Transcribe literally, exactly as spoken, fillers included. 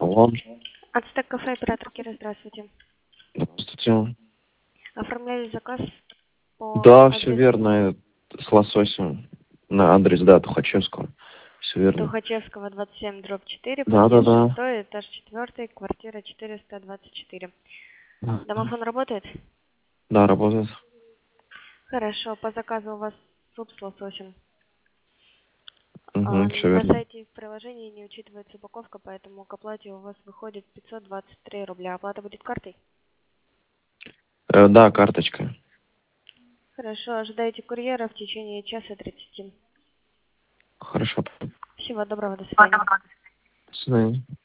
Алло. Ацтек кафе, оператор Кира, здравствуйте. Здравствуйте. Оформляли заказ по Да, все адресу верно. С лососем. На адрес, да, Тухачевского. Все верно. Тухачевского, двадцать семь, дробь четыре, Да, да, подъезд да. шестой, этаж четвертый, квартира четыреста двадцать четыре. Да, Домофон работает? да, работает. Хорошо, по заказу у вас суп с лососем. А, Угу, все на верно. сайте и в приложении не учитывается упаковка, поэтому к оплате у вас выходит пятьсот двадцать три рубля. Оплата будет картой? Э, да, карточка. Хорошо, ожидайте курьера в течение часа тридцати. Хорошо. Всего доброго, до свидания. До свидания.